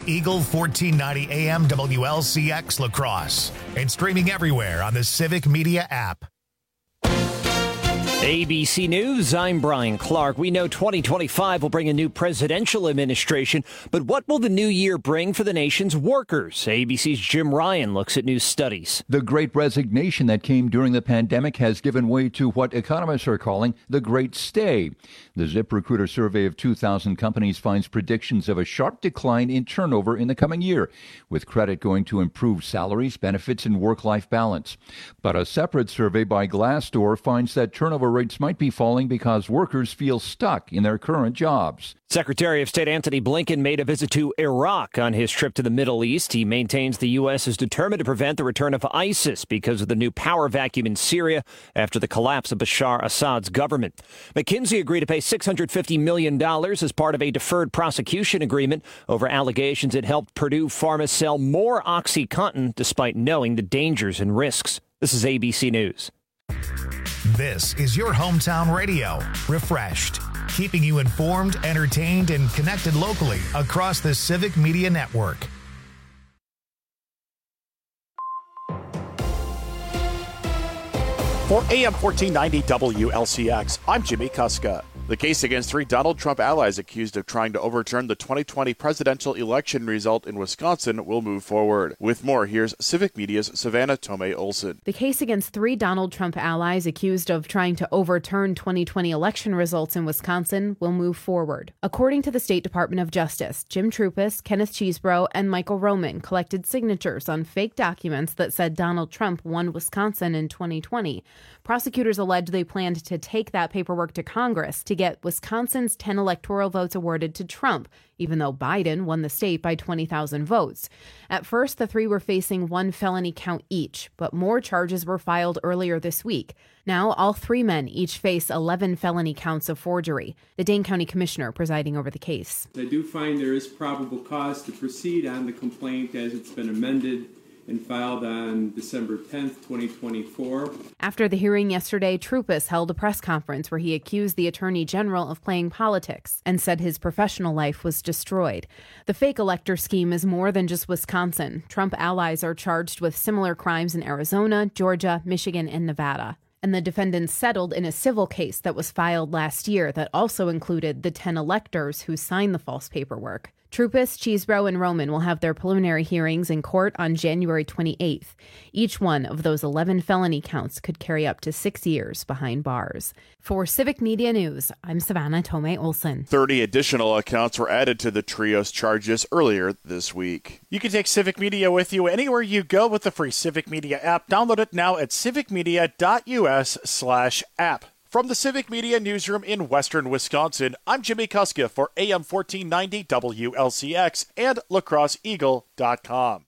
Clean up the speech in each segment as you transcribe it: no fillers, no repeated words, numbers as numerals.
Eagle 1490 AM WLCX La Crosse and streaming everywhere on the Civic Media app. ABC News, I'm Brian Clark. We know 2025 will bring a new presidential administration, but what will the new year bring for the nation's workers? ABC's Jim Ryan looks at new studies. The great resignation that came during the pandemic has given way to what economists are calling the Great Stay. The ZipRecruiter survey of 2,000 companies finds predictions of a sharp decline in turnover in the coming year, with credit going to improved salaries, benefits, and work-life balance. But a separate survey by Glassdoor finds that turnover rates might be falling because workers feel stuck in their current jobs. Secretary of State Antony Blinken made a visit to Iraq on his trip to the Middle East. He maintains the U.S. is determined to prevent the return of ISIS because of the new power vacuum in Syria after the collapse of Bashar Assad's government. McKinsey agreed to pay $650 million as part of a deferred prosecution agreement over allegations it helped Purdue Pharma sell more OxyContin despite knowing the dangers and risks. This is ABC News. This is your hometown radio, Refreshed, keeping you informed, entertained, and connected locally across the Civic Media Network. For AM 1490 WLCX, I'm Jimmy Kuska. The case against 3 Donald Trump allies accused of trying to overturn the 2020 presidential election result in Wisconsin will move forward. With more, here's Civic Media's Savannah Tomei Olson. The case against 3 Donald Trump allies accused of trying to overturn 2020 election results in Wisconsin will move forward. According to the State Department of Justice, Jim Troupis, Kenneth Chesebro, and Michael Roman collected signatures on fake documents that said Donald Trump won Wisconsin in 2020. Prosecutors allege they planned to take that paperwork to Congress to get Wisconsin's 10 electoral votes awarded to Trump, even though Biden won the state by 20,000 votes. At first, the 3 were facing 1 felony count each, but more charges were filed earlier this week. Now, all 3 men each face 11 felony counts of forgery. The Dane County Commissioner presiding over the case. I do find there is probable cause to proceed on the complaint as it's been amended and filed on December 10th, 2024. After the hearing yesterday, Troupis held a press conference where he accused the Attorney General of playing politics and said his professional life was destroyed. The fake elector scheme is more than just Wisconsin. Trump allies are charged with similar crimes in Arizona, Georgia, Michigan, and Nevada. And the defendants settled in a civil case that was filed last year that also included the 10 electors who signed the false paperwork. Troupis, Chesebro, and Roman will have their preliminary hearings in court on January 28th. Each one of those 11 felony counts could carry up to 6 years behind bars. For Civic Media News, I'm Savannah Tomei Olson. 30 additional accounts were added to the trio's charges earlier this week. You can take Civic Media with you anywhere you go with the free Civic Media app. Download it now at civicmedia.us/app. From the Civic Media Newsroom in Western Wisconsin, I'm Jimmy Kuska for AM 1490 WLCX and lacrosseeagle.com.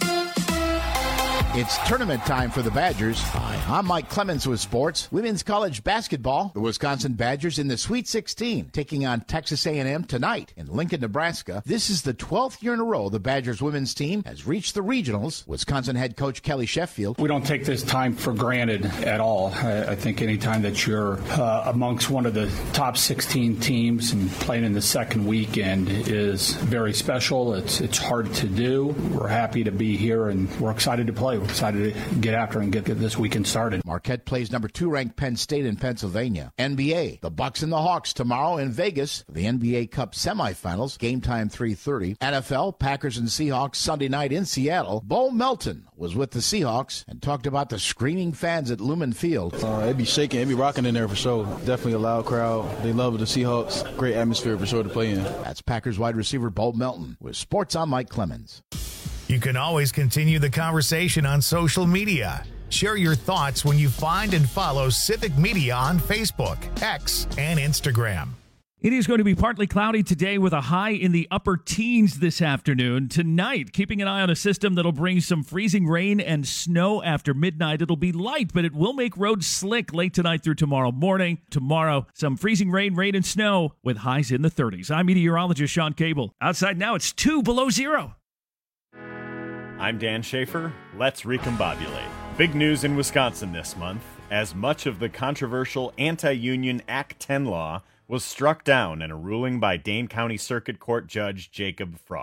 It's tournament time for the Badgers. Hi, I'm Mike Clemens with sports. Women's college basketball. The Wisconsin Badgers in the Sweet 16, taking on Texas A&M tonight in Lincoln, Nebraska. This is the 12th year in a row the Badgers women's team has reached the regionals. Wisconsin head coach Kelly Sheffield. We don't take this time for granted at all. I think any time that you're amongst one of the top 16 teams and playing in the second weekend is very special. It's hard to do. We're happy to be here and we're excited to play. We're excited to get after and get this weekend started. Marquette plays number 2 ranked Penn State in Pennsylvania. NBA, the Bucks and the Hawks tomorrow in Vegas for the NBA Cup semifinals. Game time 3:30. NFL, Packers and Seahawks Sunday night in Seattle. Bo Melton was with the Seahawks and talked about the screaming fans at Lumen Field. It'd be shaking, it'd be rocking in there for sure. Definitely a loud crowd. They love the Seahawks. Great atmosphere for sure to play in. That's Packers wide receiver Bo Melton. With sports, I'm Mike Clemens. You can always continue the conversation on social media. Share your thoughts when you find and follow Civic Media on Facebook, X, and Instagram. It is going to be partly cloudy today with a high in the upper teens this afternoon. Tonight, keeping an eye on a system that'll bring some freezing rain and snow after midnight. It'll be light, but it will make roads slick late tonight through tomorrow morning. Tomorrow, some freezing rain, and snow with highs in the 30s. I'm meteorologist Sean Cable. Outside now, it's 2 below zero. I'm Dan Schaefer. Let's recombobulate. Big news in Wisconsin this month, as much of the controversial anti-union Act 10 law was struck down in a ruling by Dane County Circuit Court Judge Jacob Frost.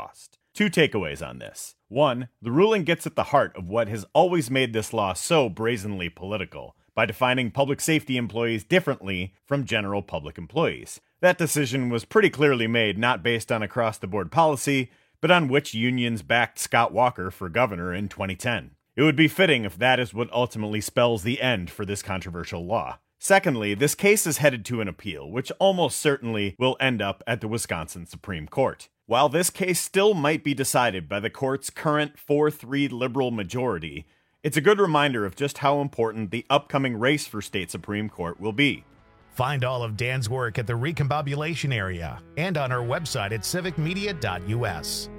Two takeaways on this. One, the ruling gets at the heart of what has always made this law so brazenly political, by defining public safety employees differently from general public employees. That decision was pretty clearly made not based on across-the-board policy, but on which unions backed Scott Walker for governor in 2010. It would be fitting if that is what ultimately spells the end for this controversial law. Secondly, this case is headed to an appeal, which almost certainly will end up at the Wisconsin Supreme Court. While this case still might be decided by the court's current 4-3 liberal majority, it's a good reminder of just how important the upcoming race for state Supreme Court will be. Find all of Dan's work at the Recombobulation area and on our website at civicmedia.us.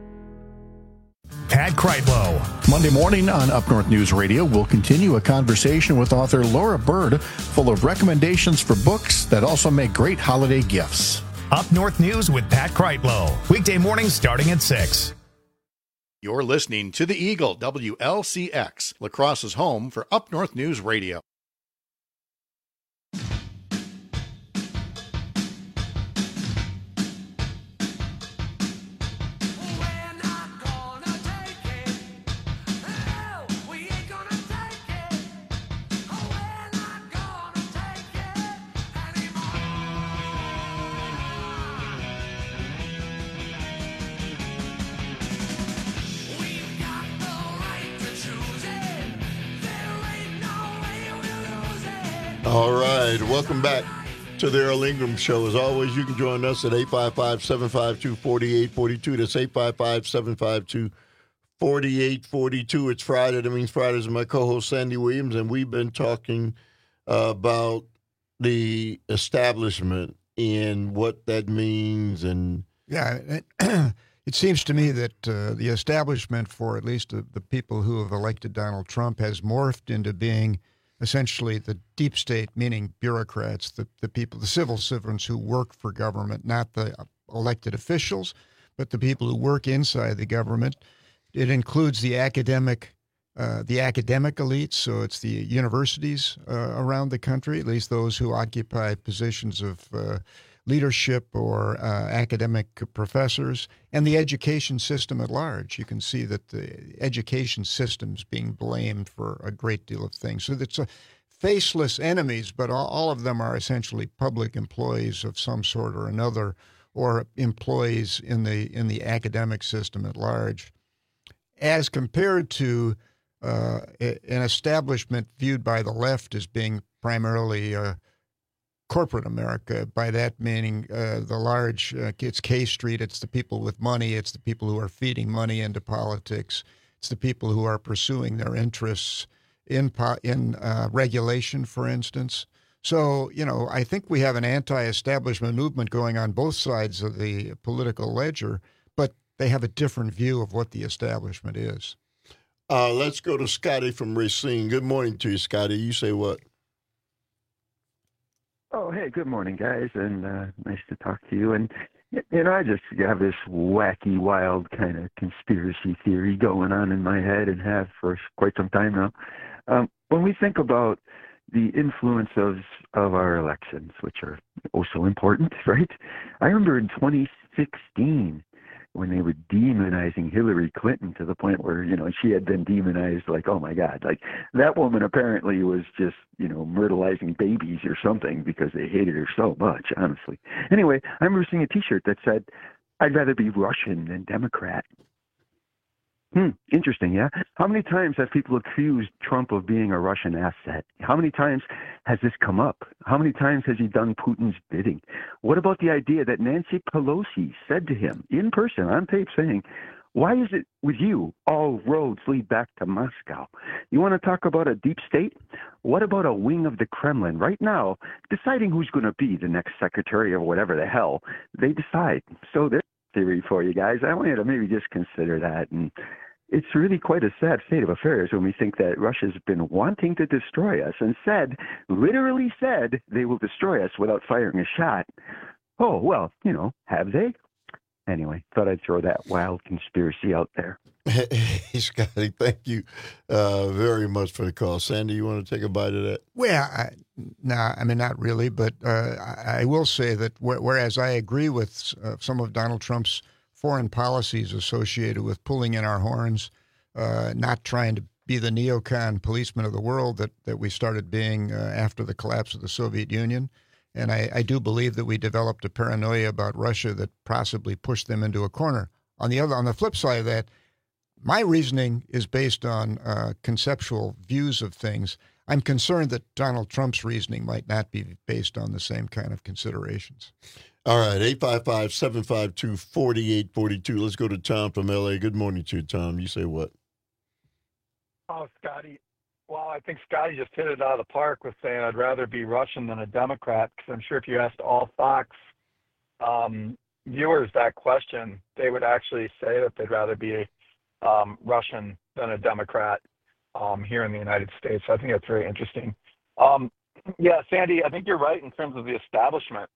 Pat Kreitlow. Monday morning on Up North News Radio, we'll continue a conversation with author Laura Bird, full of recommendations for books that also make great holiday gifts. Up North News with Pat Kreitlow. Weekday mornings starting at 6. You're listening to the Eagle, WLCX, La Crosse's home for Up North News Radio. All right, welcome back to the Earl Ingram Show. As always, you can join us at 855-752-4842. That's 855-752-4842. It's Friday. That means Fridays with my co-host Sandy Williams, and we've been talking about the establishment and what that means. And yeah, it seems to me that the establishment, for at least the people who have elected Donald Trump, has morphed into being essentially the deep state, meaning bureaucrats, the people, the civil servants who work for government, not the elected officials, but the people who work inside the government. It includes the academic elites, so it's the universities around the country, at least those who occupy positions of leadership or academic professors, and the education system at large. You can see that the education system's being blamed for a great deal of things. So it's faceless enemies, but all of them are essentially public employees of some sort or another, or employees in the academic system at large, as compared to an establishment viewed by the left as being primarily corporate America. By that meaning the large, it's K Street, it's the people with money, it's the people who are feeding money into politics, it's the people who are pursuing their interests in regulation, for instance. So, I think we have an anti-establishment movement going on both sides of the political ledger, but they have a different view of what the establishment is. Let's go to Scotty from Racine. Good morning to you, Scotty. You say what? Oh, hey, good morning, guys, and nice to talk to you. And, I just have this wacky, wild kind of conspiracy theory going on in my head and have for quite some time now. When we think about the influence of our elections, which are so important, right? I remember in 2016 when they were demonizing Hillary Clinton to the point where, she had been demonized like, oh my God, like that woman apparently was just, myrtleizing babies or something because they hated her so much, honestly. Anyway, I remember seeing a t-shirt that said, I'd rather be Russian than Democrat. Interesting, yeah? How many times have people accused Trump of being a Russian asset? How many times has this come up? How many times has he done Putin's bidding? What about the idea that Nancy Pelosi said to him in person on tape saying, why is it with you all roads lead back to Moscow? You want to talk about a deep state? What about a wing of the Kremlin right now deciding who's going to be the next secretary or whatever the hell they decide? So there's a theory for you guys. I want you to maybe just consider that. And it's really quite a sad state of affairs when we think that Russia's been wanting to destroy us and literally said, they will destroy us without firing a shot. Oh, well, have they? Anyway, thought I'd throw that wild conspiracy out there. Hey, Scotty, thank you very much for the call. Sandy, you want to take a bite of that? Well, not really, but I will say that whereas I agree with some of Donald Trump's foreign policies associated with pulling in our horns, not trying to be the neocon policeman of the world that we started being after the collapse of the Soviet Union. And I do believe that we developed a paranoia about Russia that possibly pushed them into a corner. On the flip side of that, my reasoning is based on conceptual views of things. I'm concerned that Donald Trump's reasoning might not be based on the same kind of considerations. All right, 855-752-4842. Let's go to Tom from L.A. Good morning to you, Tom. You say what? Oh, Scotty. Well, I think Scotty just hit it out of the park with saying I'd rather be Russian than a Democrat, because I'm sure if you asked all Fox viewers that question, they would actually say that they'd rather be Russian than a Democrat here in the United States. So I think that's very interesting. Yeah, Sandy, I think you're right in terms of the establishment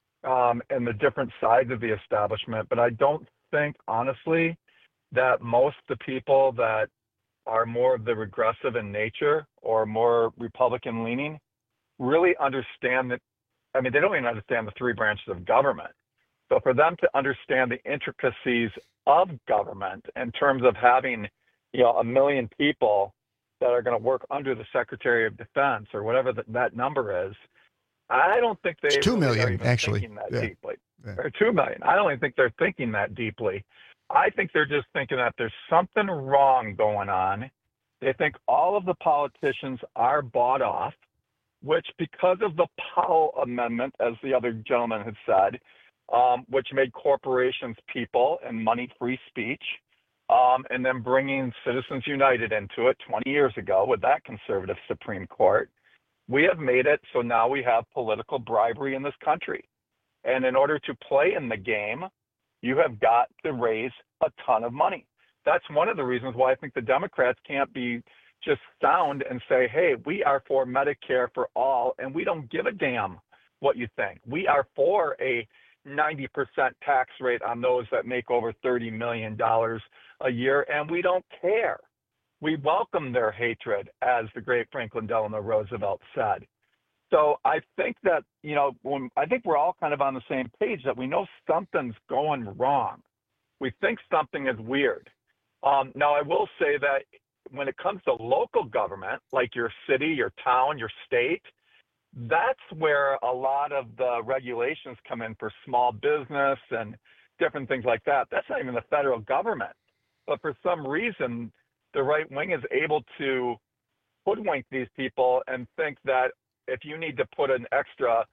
and the different sides of the establishment, but I don't think, honestly, that most of the people that are more of the regressive in nature or more Republican leaning really understand that. I mean, they don't even understand the three branches of government. So for them to understand the intricacies of government in terms of having, 1 million people that are going to work under the Secretary of Defense or whatever that number is, I don't think they it's 2 million, are even actually. thinking that Yeah. deeply. Yeah. Or 2 million. I don't even think they're thinking that deeply. I think they're just thinking that there's something wrong going on. They think all of the politicians are bought off, which because of the Powell Amendment, as the other gentleman had said, which made corporations people and money-free speech, and then bringing Citizens United into it 20 years ago with that conservative Supreme Court, we have made it so now we have political bribery in this country. And in order to play in the game, you have got to raise a ton of money. That's one of the reasons why I think the Democrats can't be just sound and say, hey, we are for Medicare for all, and we don't give a damn what you think. We are for a 90% tax rate on those that make over $30 million a year, and we don't care. We welcome their hatred, as the great Franklin Delano Roosevelt said. So I think that, I think we're all kind of on the same page that we know something's going wrong. We think something is weird. Now, I will say that when it comes to local government, like your city, your town, your state, that's where a lot of the regulations come in for small business and different things like that. That's not even the federal government. But for some reason, the right wing is able to hoodwink these people and think that if you need to put an extra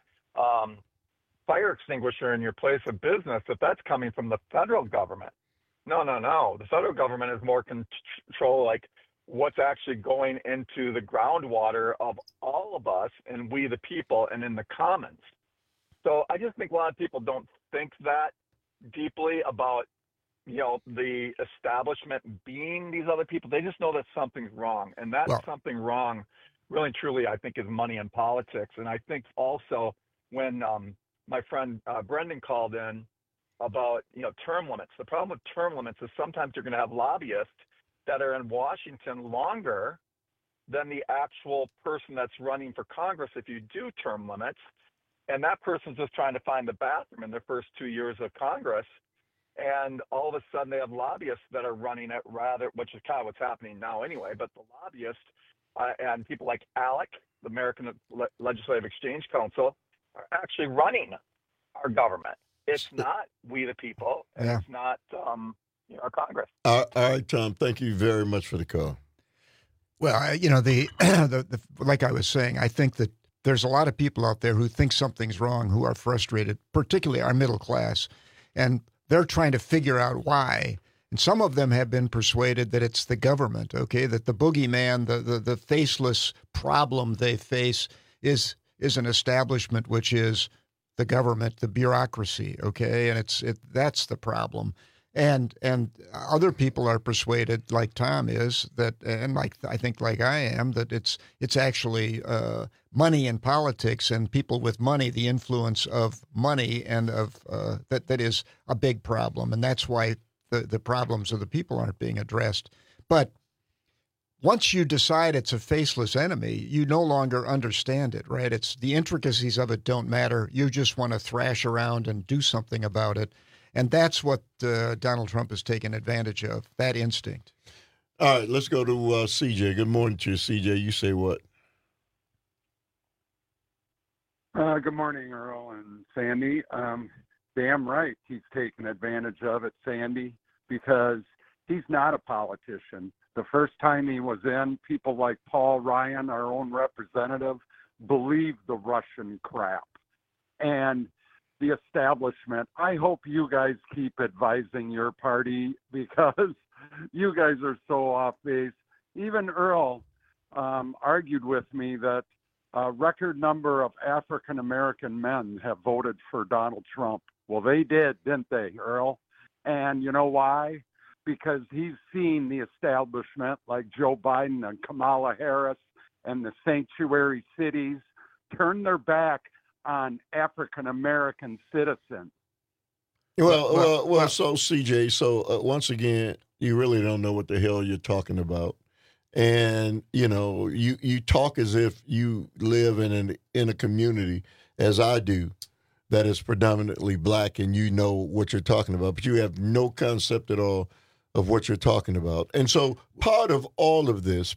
fire extinguisher in your place of business, that's coming from the federal government. No. The federal government has more control, like what's actually going into the groundwater of all of us and we the people and in the commons. So I just think a lot of people don't think that deeply about, the establishment being these other people. They just know that something's wrong. And that something wrong, really and truly, I think, is money in politics. And I think also when my friend Brendan called in about, term limits, the problem with term limits is sometimes you're going to have lobbyists that are in Washington longer than the actual person that's running for Congress if you do term limits. And that person's just trying to find the bathroom in their first 2 years of Congress. And all of a sudden they have lobbyists that are running it which is kind of what's happening now anyway, but the lobbyists and people like ALEC, the American Legislative Exchange Council, are actually running our government. It's not we the people, and it's not our Congress. All right, Tom, thank you very much for the call. Well, like I was saying, I think that there's a lot of people out there who think something's wrong, who are frustrated, particularly our middle class, and they're trying to figure out why. And some of them have been persuaded that it's the government, okay, that the boogeyman, the faceless problem they face is an establishment, which is the government, the bureaucracy, okay, and that's the problem. And other people are persuaded, like Tom is, that, and like I think like I am, that it's actually money in politics and people with money, the influence of money and of that is a big problem, and that's why the problems of the people aren't being addressed. But once you decide it's a faceless enemy, you no longer understand it, right? It's the intricacies of it don't matter. You just want to thrash around and do something about it. And that's what Donald Trump has taken advantage of, that instinct. All right, let's go to CJ. Good morning to you, CJ. You say what? Good morning, Earl and Sandy. Damn right he's taken advantage of it, Sandy, because he's not a politician. The first time he was in, people like Paul Ryan, our own representative, believed the Russian crap. And the establishment, I hope you guys keep advising your party because you guys are so off base. Even Earl argued with me that a record number of African-American men have voted for Donald Trump. Well, they did, didn't they, Earl? And you know why? Because he's seen the establishment like Joe Biden and Kamala Harris and the sanctuary cities turn their back on African-American citizens. Well, so CJ, once again, you really don't know what the hell you're talking about. And, you talk as if you live in a community, as I do, that is predominantly black, and you know what you're talking about, but you have no concept at all of what you're talking about. And so part of all of this,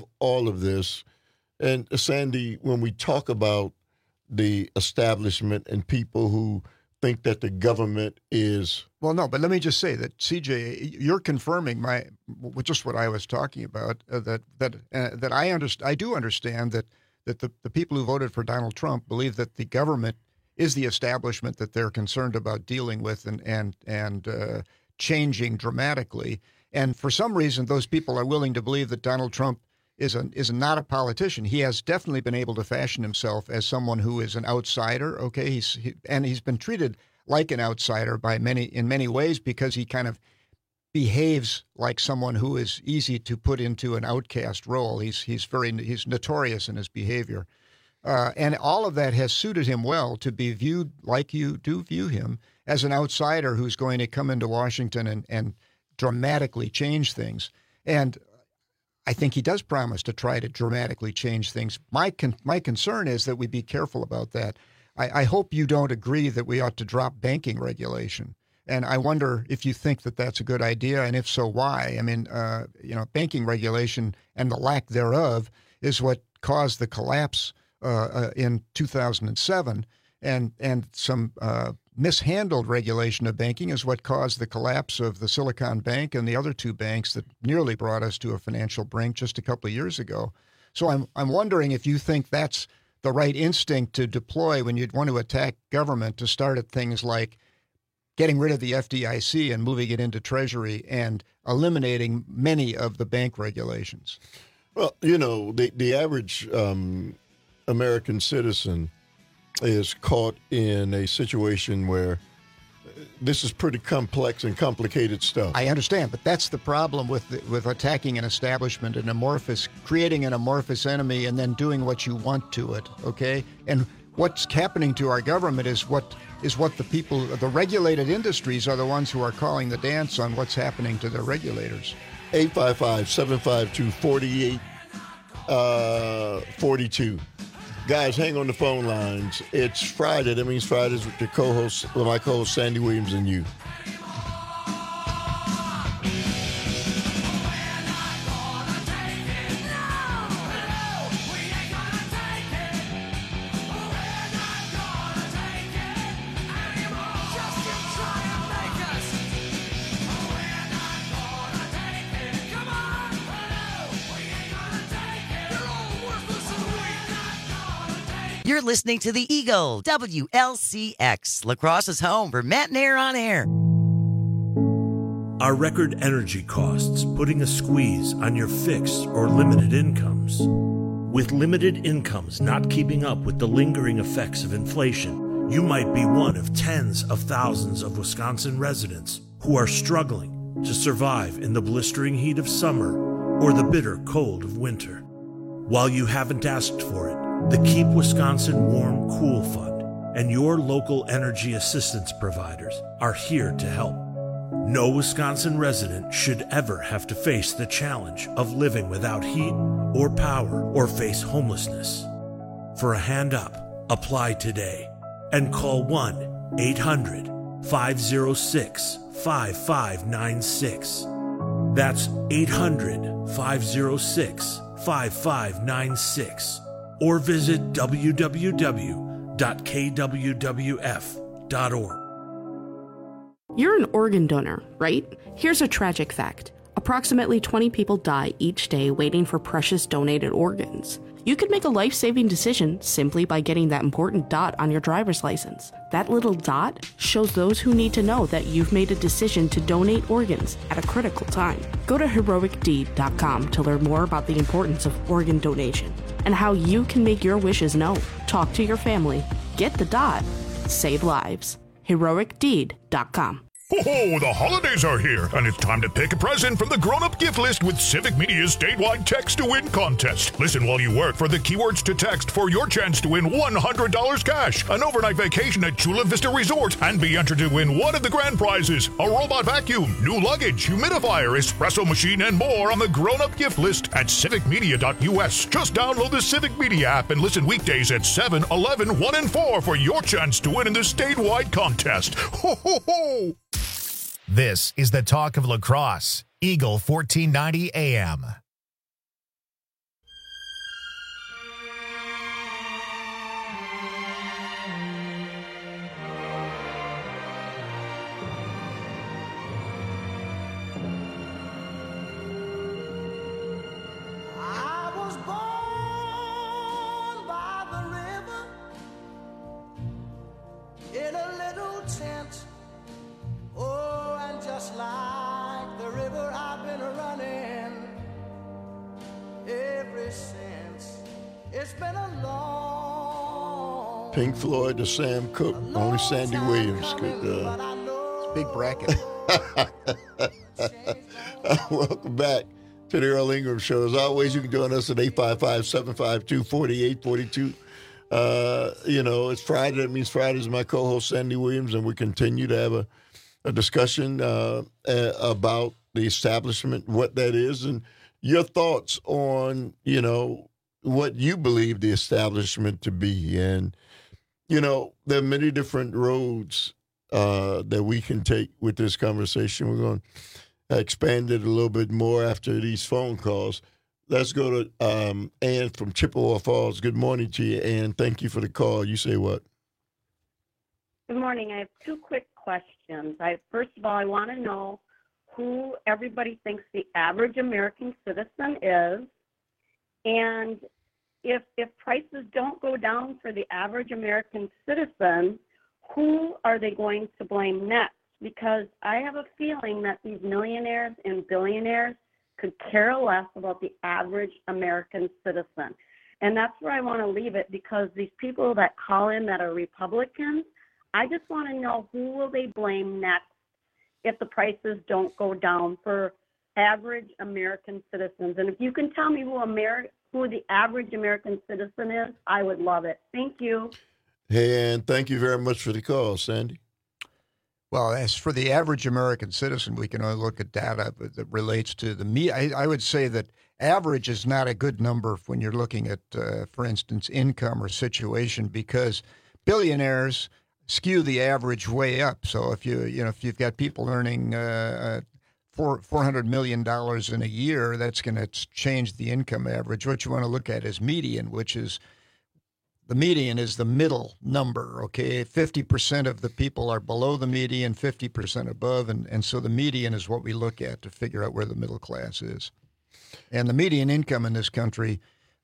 and Sandy, when we talk about the establishment and people who think that the government is... Well, no, but let me just say that, CJ, you're confirming just what I was talking about, that I do understand that the people who voted for Donald Trump believe that the government is the establishment that they're concerned about dealing with and changing dramatically. And for some reason, those people are willing to believe that Donald Trump is not a politician. He has definitely been able to fashion himself as someone who is an outsider. Okay, he's been treated like an outsider in many ways because he kind of behaves like someone who is easy to put into an outcast role. He's notorious in his behavior. And all of that has suited him well to be viewed like you do view him, as an outsider who's going to come into Washington and dramatically change things. And I think he does promise to try to dramatically change things. My concern is that we be careful about that. I hope you don't agree that we ought to drop banking regulation. And I wonder if you think that that's a good idea, and if so, why? I mean, banking regulation and the lack thereof is what caused the collapse in 2007, and some mishandled regulation of banking is what caused the collapse of the Silicon Bank and the other two banks that nearly brought us to a financial brink just a couple of years ago. So I'm wondering if you think that's the right instinct to deploy when you'd want to attack government, to start at things like getting rid of the FDIC and moving it into Treasury and eliminating many of the bank regulations. Well, the average American citizen is caught in a situation where this is pretty complex and complicated stuff. I understand, but that's the problem with attacking an establishment, creating an amorphous enemy and then doing what you want to it, okay? And what's happening to our government is what the regulated industries are the ones who are calling the dance on what's happening to their regulators. 855-752-4842. Guys, hang on the phone lines. It's Friday. That means Fridays with my co-host Sandy Williams and you. You're listening to The Eagle, WLCX, La Crosse's home for Matt and Air on Air. Are record energy costs putting a squeeze on your fixed or limited incomes? With limited incomes not keeping up with the lingering effects of inflation, you might be one of tens of thousands of Wisconsin residents who are struggling to survive in the blistering heat of summer or the bitter cold of winter. While you haven't asked for it, the Keep Wisconsin Warm Cool Fund and your local energy assistance providers are here to help. No Wisconsin resident should ever have to face the challenge of living without heat or power or face homelessness. For a hand up, apply today and call 1-800 800-506-5596. That's 800-506-5596. Or visit www.kwwf.org. You're an organ donor, right? Here's a tragic fact. Approximately 20 people die each day waiting for precious donated organs. You could make a life-saving decision simply by getting that important dot on your driver's license. That little dot shows those who need to know that you've made a decision to donate organs at a critical time. Go to heroicdeed.com to learn more about the importance of organ donation and how you can make your wishes known. Talk to your family. Get the dot. Save lives. heroicdeed.com. Ho-ho, the holidays are here, and it's time to pick a present from the grown-up gift list with Civic Media's statewide text-to-win contest. Listen while you work for the keywords to text for your chance to win $100 cash, an overnight vacation at Chula Vista Resort, and be entered to win one of the grand prizes, a robot vacuum, new luggage, humidifier, espresso machine, and more on the grown-up gift list at civicmedia.us. Just download the Civic Media app and listen weekdays at 7, 11, 1, and 4 for your chance to win in the statewide contest. Ho-ho-ho! This is the talk of La Crosse, Eagle 1490 AM. I was born by the river in a little tent. Oh, and just like the river, I've been running ever since. It's been a long Pink Floyd to Sam Cooke. Only Sandy Williams could. It's a big bracket. Welcome back to the Earl Ingram Show. As always, you can join us at 855-752-4842. It's Friday. That means Friday is my co-host, Sandy Williams, and we continue to have a discussion about the establishment, what that is, and your thoughts on, what you believe the establishment to be. And, there are many different roads that we can take with this conversation. We're going to expand it a little bit more after these phone calls. Let's go to Ann from Chippewa Falls. Good morning to you, Ann. Thank you for the call. You say what? Good morning. I have two quick questions. First of all, I want to know who everybody thinks the average American citizen is, and if prices don't go down for the average American citizen, who are they going to blame next? Because I have a feeling that these millionaires and billionaires could care less about the average American citizen. And that's where I want to leave it, because these people that call in that are Republicans, I just want to know who will they blame next if the prices don't go down for average American citizens. And if you can tell me who the average American citizen is, I would love it. Thank you. Hey, and thank you very much for the call, Sandy. Well, as for the average American citizen, we can only look at data that relates to the media. I would say that average is not a good number when you're looking at, for instance, income or situation, because billionaires skew the average way up. So if you've got people earning $400 million in a year, that's going to change the income average. What you want to look at is median, which is the median is the middle number. Okay, 50% of the people are below the median, 50% above, and so the median is what we look at to figure out where the middle class is. And the median income in this country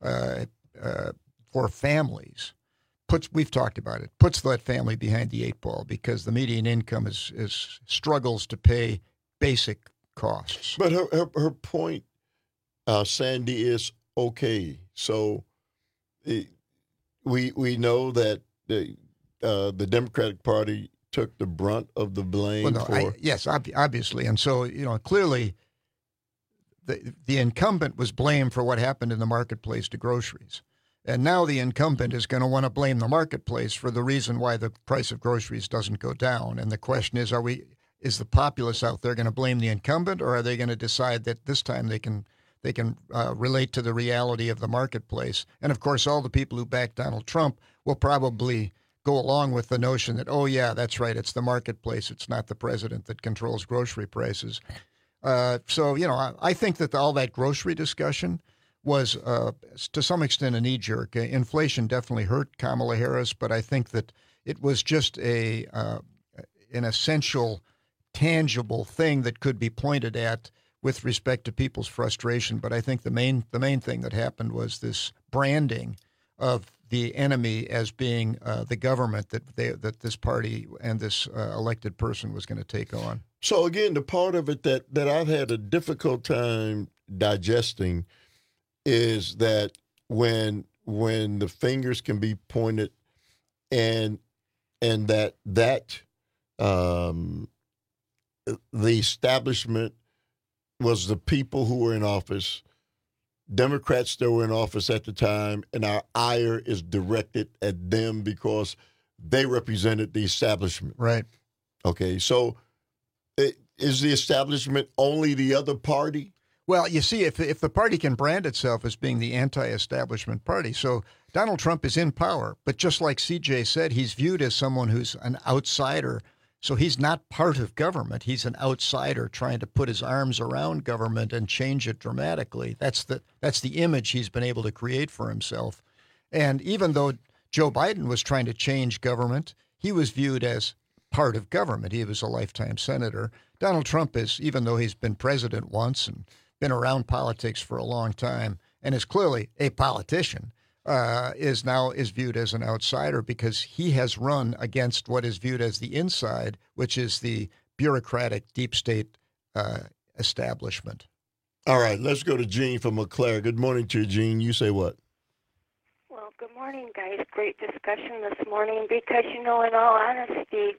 for families we've talked about it, puts that family behind the eight ball, because the median income is struggles to pay basic costs. But her point, Sandy, is okay. So we know that the Democratic Party took the brunt of the blame yes, obviously. And so, clearly the incumbent was blamed for what happened in the marketplace to groceries. And now the incumbent is going to want to blame the marketplace for the reason why the price of groceries doesn't go down. And the question is, is the populace out there going to blame the incumbent, or are they going to decide that this time they can relate to the reality of the marketplace? And of course, all the people who back Donald Trump will probably go along with the notion that, oh, yeah, that's right, it's the marketplace, it's not the president that controls grocery prices. So, I think that all that grocery discussion was, to some extent, a knee-jerk. Inflation definitely hurt Kamala Harris, but I think that it was just an essential, tangible thing that could be pointed at with respect to people's frustration. But I think the main thing that happened was this branding of the enemy as being the government that this party and this elected person was going to take on. So again, the part of it that I've had a difficult time digesting is that when the fingers can be pointed and that the establishment was the people who were in office, Democrats that were in office at the time, and our ire is directed at them because they represented the establishment. Right. Okay, so is the establishment only the other party? Well, you see, if the party can brand itself as being the anti-establishment party, so Donald Trump is in power, but just like CJ said, he's viewed as someone who's an outsider. So he's not part of government. He's an outsider trying to put his arms around government and change it dramatically. That's the image he's been able to create for himself. And even though Joe Biden was trying to change government, he was viewed as part of government. He was a lifetime senator. Donald Trump is, even though he's been president once and been around politics for a long time and is clearly a politician, is viewed as an outsider because he has run against what is viewed as the inside, which is the bureaucratic deep state establishment. All right, let's go to Gene from McClare. Good morning to you, Gene. You say what? Well, good morning, guys. Great discussion this morning because, in all honesty,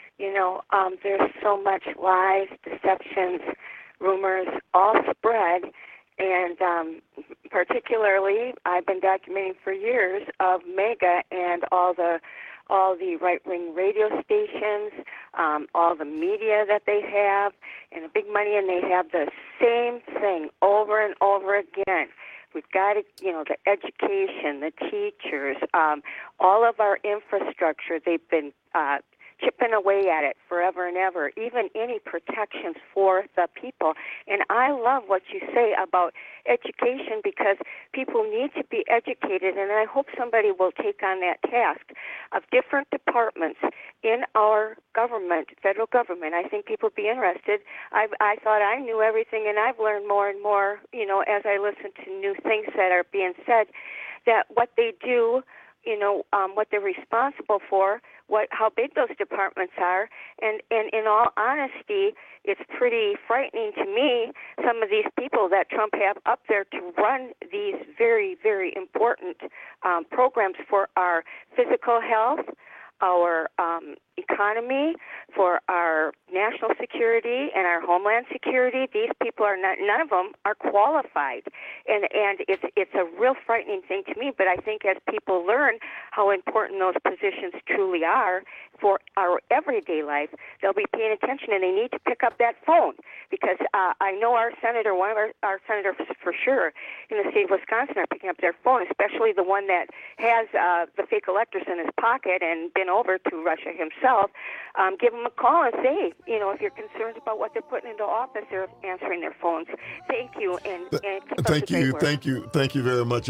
there's so much lies, deceptions, rumors, all spread. And particularly, I've been documenting for years of MAGA and all the right-wing radio stations, all the media that they have, and the big money, and they have the same thing over and over again. We've got to, the education, the teachers, all of our infrastructure. They've been chipping away at it forever and ever, even any protections for the people. And I love what you say about education because people need to be educated, and I hope somebody will take on that task of different departments in our government, federal government. I think people would be interested. I thought I knew everything, and I've learned more and more, as I listen to new things that are being said, that what they do, what they're responsible for, how big those departments are, and in all honesty, it's pretty frightening to me, some of these people that Trump have up there to run these very, very important programs for our physical health, our economy, for our national security and our homeland security. These people are not, none of them are qualified. And it's a real frightening thing to me, but I think as people learn how important those positions truly are for our everyday life, they'll be paying attention, and they need to pick up that phone because I know our senator, one of our senators for sure in the state of Wisconsin are picking up their phone, especially the one that has the fake electors in his pocket and been over to Russia himself. Give them a call and say, if you're concerned about what they're putting into office, they're answering their phones. Thank you, and thank you very much.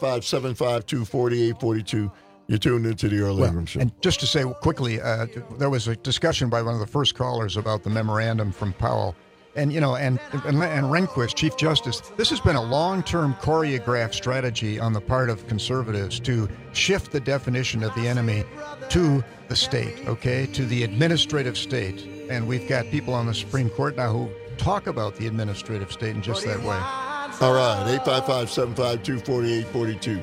855-752-4842. You're tuned into the Earl Ingram Show. And just to say quickly, there was a discussion by one of the first callers about the memorandum from Powell. And, and Rehnquist, Chief Justice, this has been a long-term choreographed strategy on the part of conservatives to shift the definition of the enemy to the state, to the administrative state. And we've got people on the Supreme Court now who talk about the administrative state in just that way. All right, 855-752-4842.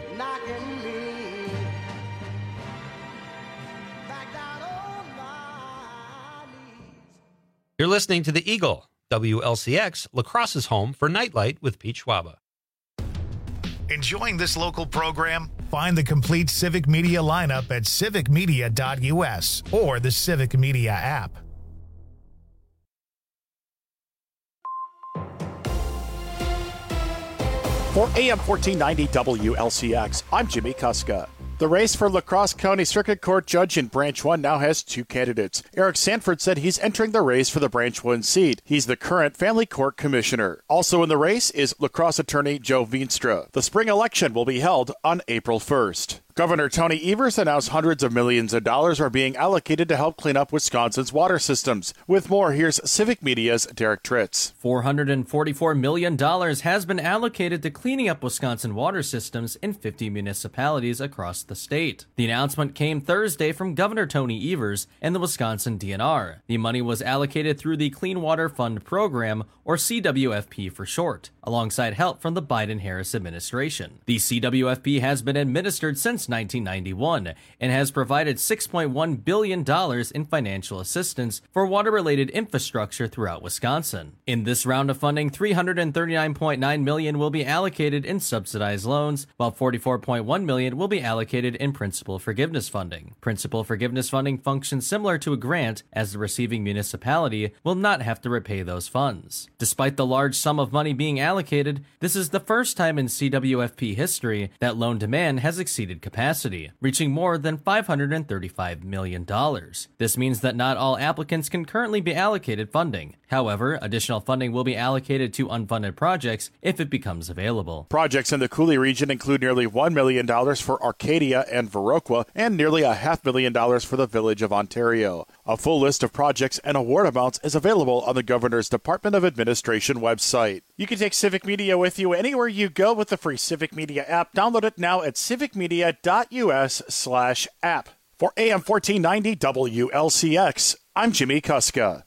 You're listening to The Eagle, WLCX, La Crosse's home for Nightlight with Pete Schwaba. Enjoying this local program? Find the complete Civic Media lineup at civicmedia.us or the Civic Media app. For AM 1490 WLCX, I'm Jimmy Kuska. The race for La Crosse County Circuit Court Judge in Branch 1 now has 2 candidates. Eric Sanford said he's entering the race for the Branch 1 seat. He's the current Family Court Commissioner. Also in the race is La Crosse attorney Joe Veenstra. The spring election will be held on April 1st. Governor Tony Evers announced hundreds of millions of dollars are being allocated to help clean up Wisconsin's water systems. With more, here's Civic Media's Derek Tritz. $444 million has been allocated to cleaning up Wisconsin water systems in 50 municipalities across the state. The announcement came Thursday from Governor Tony Evers and the Wisconsin DNR. The money was allocated through the Clean Water Fund Program, or CWFP for short, alongside help from the Biden-Harris administration. The CWFP has been administered since 1991 and has provided $6.1 billion in financial assistance for water-related infrastructure throughout Wisconsin. In this round of funding, $339.9 million will be allocated in subsidized loans, while $44.1 million will be allocated in principal forgiveness funding. Principal forgiveness funding functions similar to a grant, as the receiving municipality will not have to repay those funds. Despite the large sum of money being allocated, this is the first time in CWFP history that loan demand has exceeded capacity, reaching more than $535 million. This means that not all applicants can currently be allocated funding. However, additional funding will be allocated to unfunded projects if it becomes available. Projects in the Cooley region include nearly $1 million for Arcadia and Viroqua and nearly $500,000 for the Village of Ontario. A full list of projects and award amounts is available on the Governor's Department of Administration website. You can take Civic Media with you anywhere you go with the free Civic Media app. Download it now at civicmedia.us/app. For AM 1490 WLCX, I'm Jimmy Kuska.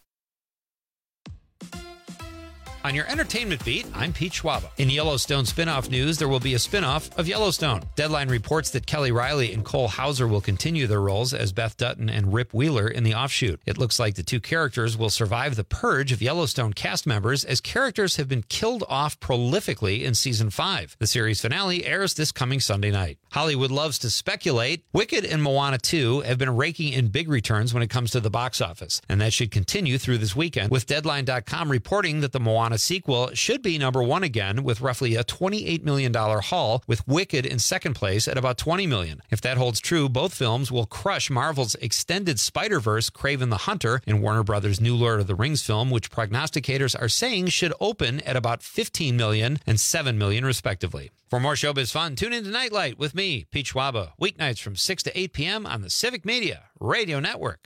On your entertainment beat, I'm Pete Schwaba. In Yellowstone spinoff news, there will be a spinoff of Yellowstone. Deadline reports that Kelly Riley and Cole Hauser will continue their roles as Beth Dutton and Rip Wheeler in the offshoot. It looks like the two characters will survive the purge of Yellowstone cast members, as characters have been killed off prolifically in Season 5. The series finale airs this coming Sunday night. Hollywood loves to speculate. Wicked and Moana 2 have been raking in big returns when it comes to the box office, and that should continue through this weekend, with Deadline.com reporting that the Moana sequel should be number 1 again, with roughly a $28 million haul, with Wicked in second place at about $20 million. If that holds true, both films will crush Marvel's extended Spider-Verse Kraven the Hunter and Warner Brothers' new Lord of the Rings film, which prognosticators are saying should open at about $15 million and $7 million respectively. For more showbiz fun, tune in to Nightlight with me, Pete Schwaba, weeknights from 6 to 8 p.m. on the Civic Media Radio Network.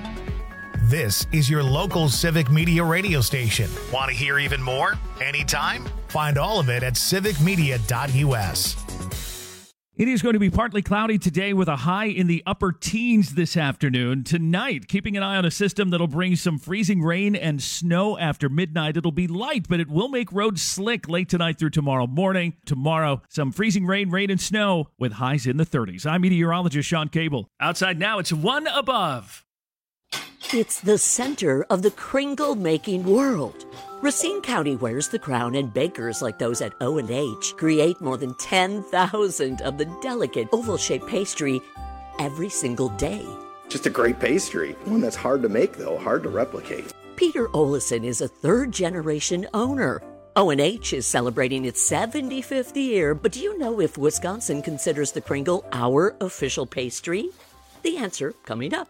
This is your local Civic Media radio station. Want to hear even more? Anytime? Find all of it at civicmedia.us. It is going to be partly cloudy today with a high in the upper teens this afternoon. Tonight, keeping an eye on a system that'll bring some freezing rain and snow after midnight. It'll be light, but it will make roads slick late tonight through tomorrow morning. Tomorrow, some freezing rain, and snow with highs in the 30s. I'm meteorologist Sean Cable. Outside now, it's 1 above. It's the center of the kringle-making world. Racine County wears the crown, and bakers like those at O&H create more than 10,000 of the delicate oval-shaped pastry every single day. Just a great pastry. One that's hard to make, though, hard to replicate. Peter Olison is a third-generation owner. O&H is celebrating its 75th year, but do you know if Wisconsin considers the kringle our official pastry? The answer coming up.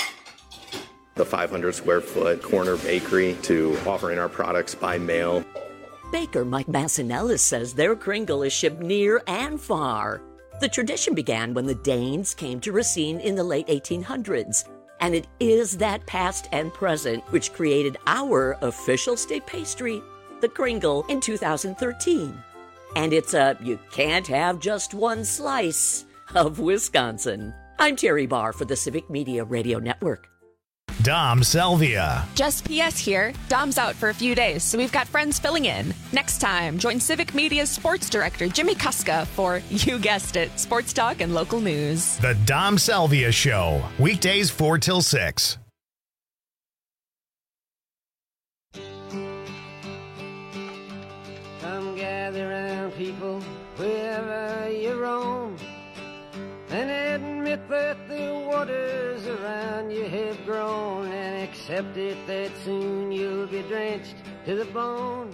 The 500 square foot corner bakery to offering our products by mail. Baker Mike Massinellis says their kringle is shipped near and far. The tradition began when the Danes came to Racine in the late 1800s, and it is that past and present which created our official state pastry, the kringle, in 2013. And it's a you can't have just one slice of Wisconsin. I'm Terry Barr for the Civic Media Radio Network. Dom Salvia. Just PS here. Dom's out for a few days, so we've got friends filling in. Next time, join Civic Media's sports director, Jimmy Kuska, for, you guessed it, sports talk and local news. The Dom Salvia Show. Weekdays 4 till 6. Come gather round, people, wherever you roam, and admit that the waters around you have grown, and accept it that soon you'll be drenched to the bone.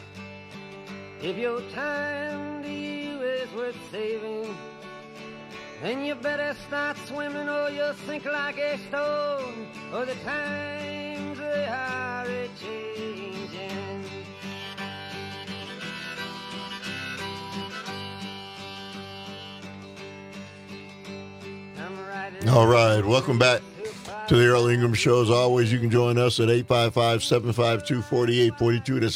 If your time to you is worth saving, then you better start swimming or you'll sink like a stone. Oh, the times they are a-changing. All right, welcome back to the Earl Ingram Show. As always, you can join us at 855-752-4842. That's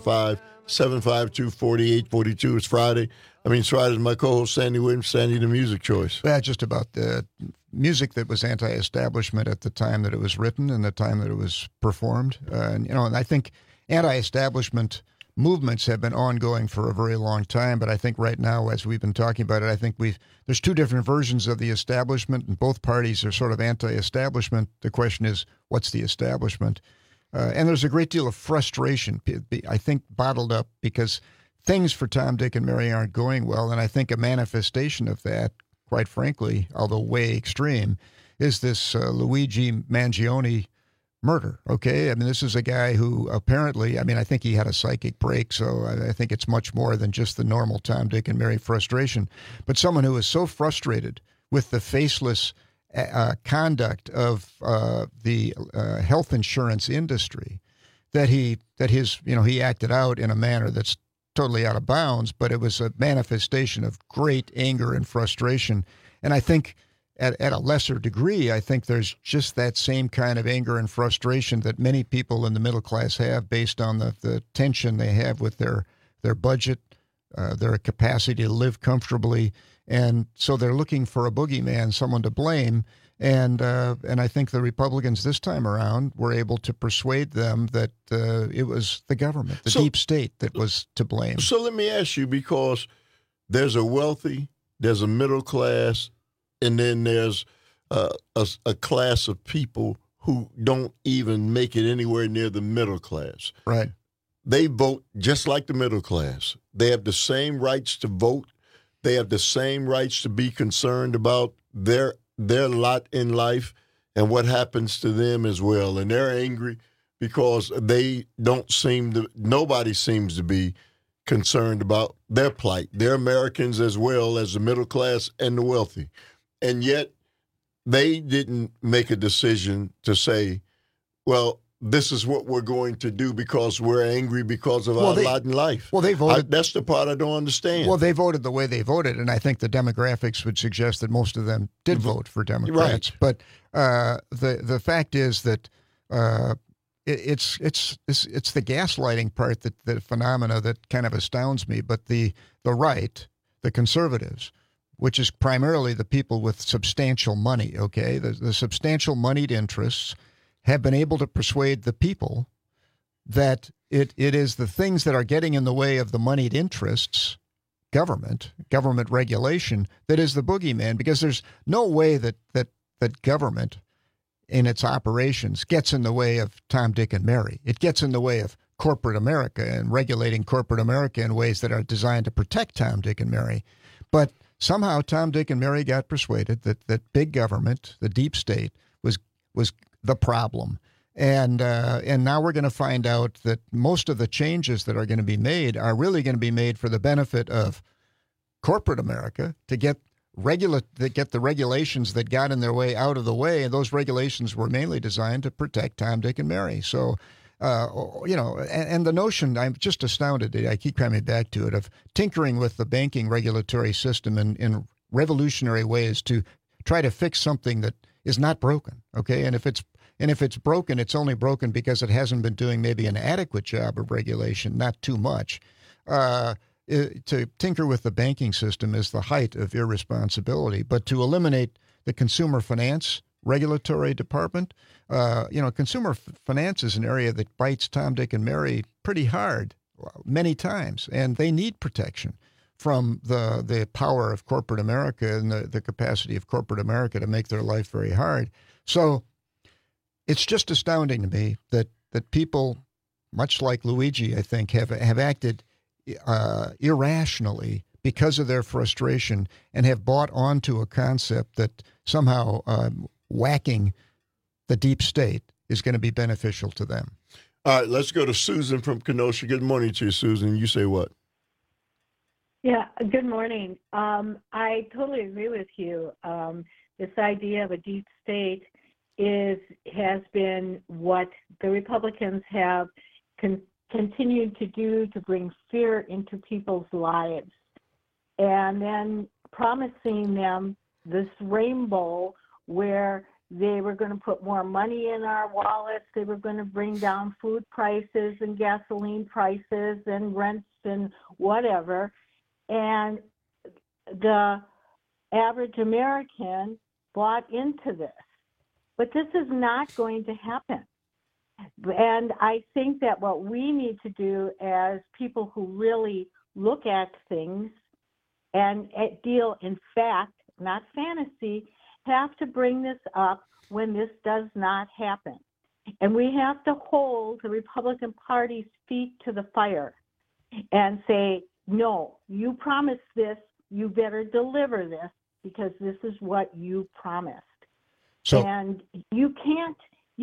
855-752-4842. It's Friday. It's Friday. My co-host, Sandy Williams. Sandy, the music choice. Yeah, just about the music that was anti-establishment at the time that it was written and the time that it was performed. And I think anti-establishment movements have been ongoing for a very long time, but I think right now, as we've been talking about it, I think there's two different versions of the establishment, and both parties are sort of anti-establishment. The question is, what's the establishment? And there's a great deal of frustration, I think, bottled up because things for Tom, Dick, and Mary aren't going well, and I think a manifestation of that, quite frankly, although way extreme, is this Luigi Mangione murder, okay? This is a guy who apparently, I think he had a psychic break, so I think it's much more than just the normal Tom, Dick, and Mary frustration. But someone who is so frustrated with the faceless conduct of the health insurance industry that he acted out in a manner that's totally out of bounds, but it was a manifestation of great anger and frustration. And I think at a lesser degree, I think there's just that same kind of anger and frustration that many people in the middle class have based on the tension they have with their budget, their capacity to live comfortably. And so they're looking for a boogeyman, someone to blame. And I think the Republicans this time around were able to persuade them that it was the government, the deep state, that was to blame. So let me ask you, because there's a wealthy, there's a middle class, and then there's a class of people who don't even make it anywhere near the middle class. Right. They vote just like the middle class. They have the same rights to vote. They have the same rights to be concerned about their lot in life and what happens to them as well. And they're angry because nobody seems to be concerned about their plight. They're Americans as well as the middle class and the wealthy. And yet they didn't make a decision to say, well, this is what we're going to do because we're angry because of our lot in life. Well, they voted. That's the part I don't understand. Well, they voted the way they voted, and I think the demographics would suggest that most of them did vote for Democrats. Right. But the fact is that it's the gaslighting part, the phenomena that kind of astounds me. But the right, the conservatives, which is primarily the people with substantial money, okay, the substantial moneyed interests, have been able to persuade the people that it is the things that are getting in the way of the moneyed interests, government regulation, that is the boogeyman, because there's no way that government in its operations gets in the way of Tom, Dick, and Mary. It gets in the way of corporate America and regulating corporate America in ways that are designed to protect Tom, Dick, and Mary. But somehow Tom, Dick, and Mary got persuaded that big government, the deep state, was the problem. And now we're going to find out that most of the changes that are going to be made are really going to be made for the benefit of corporate America, to get the regulations that got in their way out of the way. And those regulations were mainly designed to protect Tom, Dick, and Mary. So, and the notion, I'm just astounded, I keep coming back to it, of tinkering with the banking regulatory system in revolutionary ways to try to fix something that is not broken. Okay. And if it's broken, it's only broken because it hasn't been doing maybe an adequate job of regulation, not too much. To tinker with the banking system is the height of irresponsibility. But to eliminate the consumer finance regulatory department, consumer finance is an area that bites Tom, Dick, and Mary pretty hard many times, and they need protection from the power of corporate America and the capacity of corporate America to make their life very hard. So it's just astounding to me that people, much like Luigi, I think, have acted irrationally because of their frustration and have bought onto a concept that somehow whacking the deep state is going to be beneficial to them. All right, let's go to Susan from Kenosha. Good morning to you, Susan. You say what? Yeah, good morning. I totally agree with you. This idea of a deep state has been what the Republicans have continued to do to bring fear into people's lives, and then promising them this rainbow where they were going to put more money in our wallets, they were going to bring down food prices and gasoline prices and rents and whatever. And the average American bought into this. But this is not going to happen. And I think that what we need to do as people who really look at things and deal in fact, not fantasy, have to bring this up when this does not happen. And we have to hold the Republican Party's feet to the fire and say, no, you promised this, you better deliver this because this is what you promised. So, and you can't,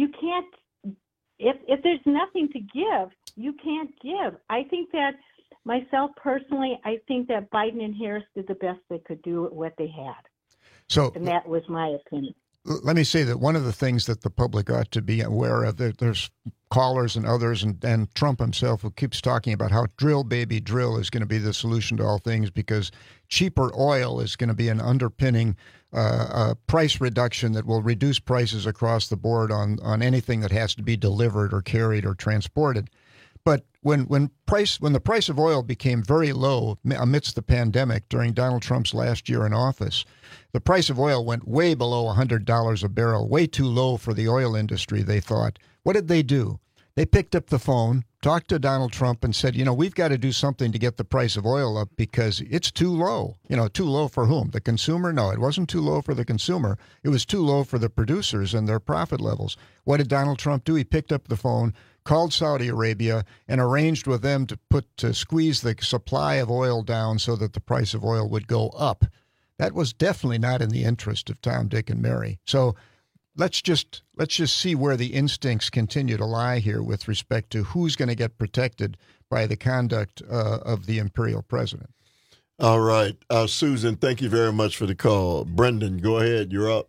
if there's nothing to give, you can't give. I think that myself personally, I think that Biden and Harris did the best they could do with what they had. So, and that was my opinion. Let me say that one of the things that the public ought to be aware of, there's callers and others, and Trump himself, who keeps talking about how drill, baby, drill is going to be the solution to all things because cheaper oil is going to be an underpinning price reduction that will reduce prices across the board on anything that has to be delivered or carried or transported. But when the price of oil became very low amidst the pandemic during Donald Trump's last year in office, the price of oil went way below $100 a barrel, way too low for the oil industry, they thought. What did they do? They picked up the phone, talked to Donald Trump and said, we've got to do something to get the price of oil up because it's too low. Too low for whom? The consumer? No, it wasn't too low for the consumer. It was too low for the producers and their profit levels. What did Donald Trump do? He picked up the phone, called Saudi Arabia, and arranged with them to squeeze the supply of oil down so that the price of oil would go up. That was definitely not in the interest of Tom, Dick, and Mary. So let's just see where the instincts continue to lie here with respect to who's going to get protected by the conduct of the imperial president. All right. Susan, thank you very much for the call. Brendan, go ahead. You're up.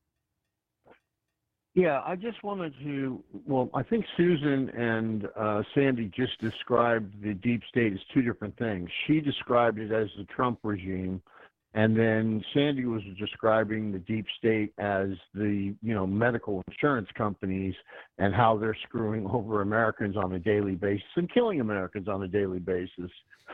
Yeah, I just wanted to, I think Susan and Sandy just described the deep state as two different things. She described it as the Trump regime, and then Sandy was describing the deep state as the, medical insurance companies and how they're screwing over Americans on a daily basis and killing Americans on a daily basis.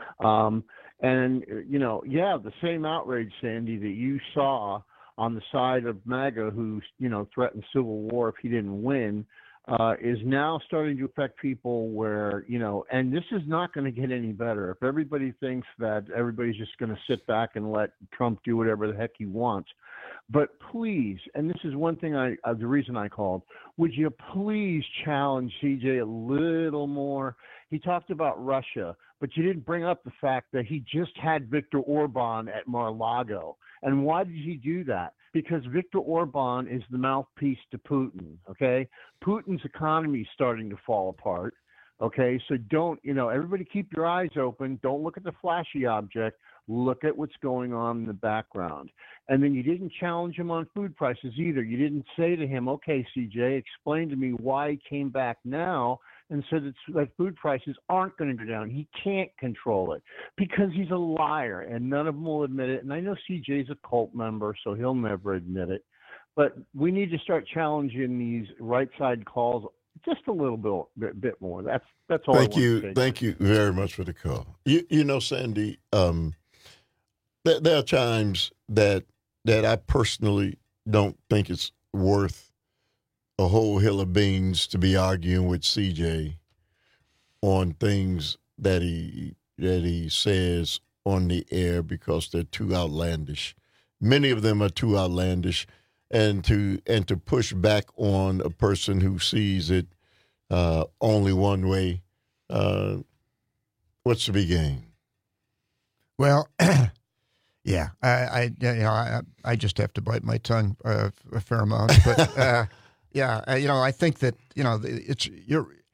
The same outrage, Sandy, that you saw on the side of MAGA who, threatened civil war if he didn't win, is now starting to affect people where, and this is not going to get any better. If everybody thinks that everybody's just going to sit back and let Trump do whatever the heck he wants. But please, and this is one thing the reason I called, would you please challenge CJ a little more? He talked about Russia, but you didn't bring up the fact that he just had Viktor Orban at Mar-a-Lago. And why did he do that? Because Viktor Orban is the mouthpiece to Putin, okay? Putin's economy is starting to fall apart, okay? So don't, everybody keep your eyes open. Don't look at the flashy object. Look at what's going on in the background. And then you didn't challenge him on food prices either. You didn't say to him, okay, CJ, explain to me why he came back now and said that food prices aren't going to go down. He can't control it because he's a liar, and none of them will admit it. And I know CJ's a cult member, so he'll never admit it. But we need to start challenging these right side calls just a little bit more. That's all. Thank you. Thank you very much for the call. Sandy, there are times that I personally don't think it's worth a whole hill of beans to be arguing with CJ on things that he says on the air because they're too outlandish. Many of them are too outlandish, and to push back on a person who sees it only one way. What's the big game? Well, yeah, I just have to bite my tongue a fair amount, but. Yeah, I think that